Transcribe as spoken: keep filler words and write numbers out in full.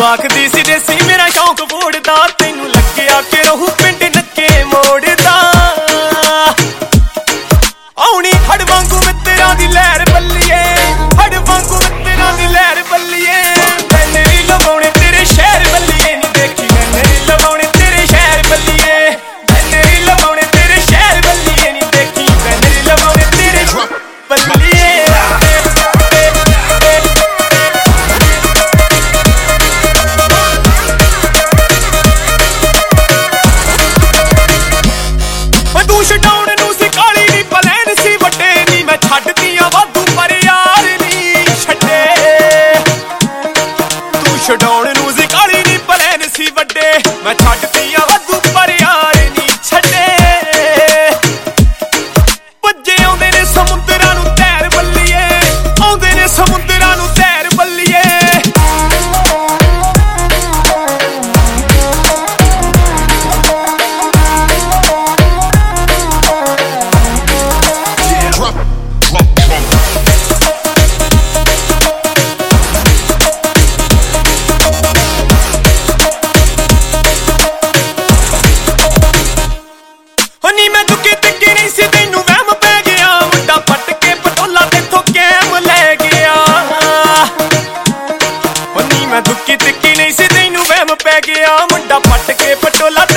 आखदी सी देसी मेरा शौक बोड़दा तैनू लग्गेआ कि रहू पिंड नक्के मोड़दा आउणी हड़ वांगू मित्तरां दी लहर बल्लिए हड़ वांगू मित्तरां दी लहर बल्लिए गन्नरी लवाउणे तेरे शहर बल्लिए नी देखी गन्नरी लवाउणे तेरे शहर बल्लिए गन्नरी लवाउणे तेरे शहर बल्लिए नी देखी गन्नरी लवाउणे तेरे बल्लिए ਛਡਾਉਣ ਨੂੰ ਸੀ ਕਾਲੀ ਨੀ ਪਲੈਨ ਸੀ ਵੱਡੇ ਨੀ ਮੈਂ ਛੱਡਦੀਆਂ ਵਾਧੂ ਪਰ ਯਾਰ ਨੀ ਛੱਡੇ ਤੂੰ ਛਡਾਉਣ ਨੂੰ ਸੀ ਕਾਲੀ ਨੀ ਪਲੈਨ ਸੀ ਵੱਡੇ ਮੈਂ ਛੱਡਦੀਆਂ ਵਾਧੂ ਪਰ ਯਾਰ ਨੀ ਛੱਡੇ ਭੱਜੇ ਆਉਂਦੇ ਨੇ ਸਮੁੰਦਰਾਂ ਨੂੰ ਤੈਰ ਬੱਲੀਏ ਆਉਂਦੇ ਨੇ ਸਮੁੰਦਰਾਂ ਨੂੰ ਤੈਰ ਬੱਲੀਏ ਨੀ ਮੈਂ ਦੁੱਕੀ ਤਿੱਕੀ ਨਹੀਂ ਸੀ ਤੈਨੂੰ ਵਹਿਮ ਪੈ ਗਿਆ ਮੁੰਡਾ ਪੱਟ ਕੇ ਪਟੋਲਾ ਤੇਥੋਂ ਕੈਮ ਲੈ ਗਿਆ ਨੀ ਮੈਂ ਦੁੱਕੀ ਤਿੱਕੀ ਨਹੀਂ ਸੀ ਤੈਨੂੰ ਵਹਿਮ ਪੈ ਗਿਆ ਮੁੰਡਾ ਪੱਟ ਕੇ ਪਟੋਲਾ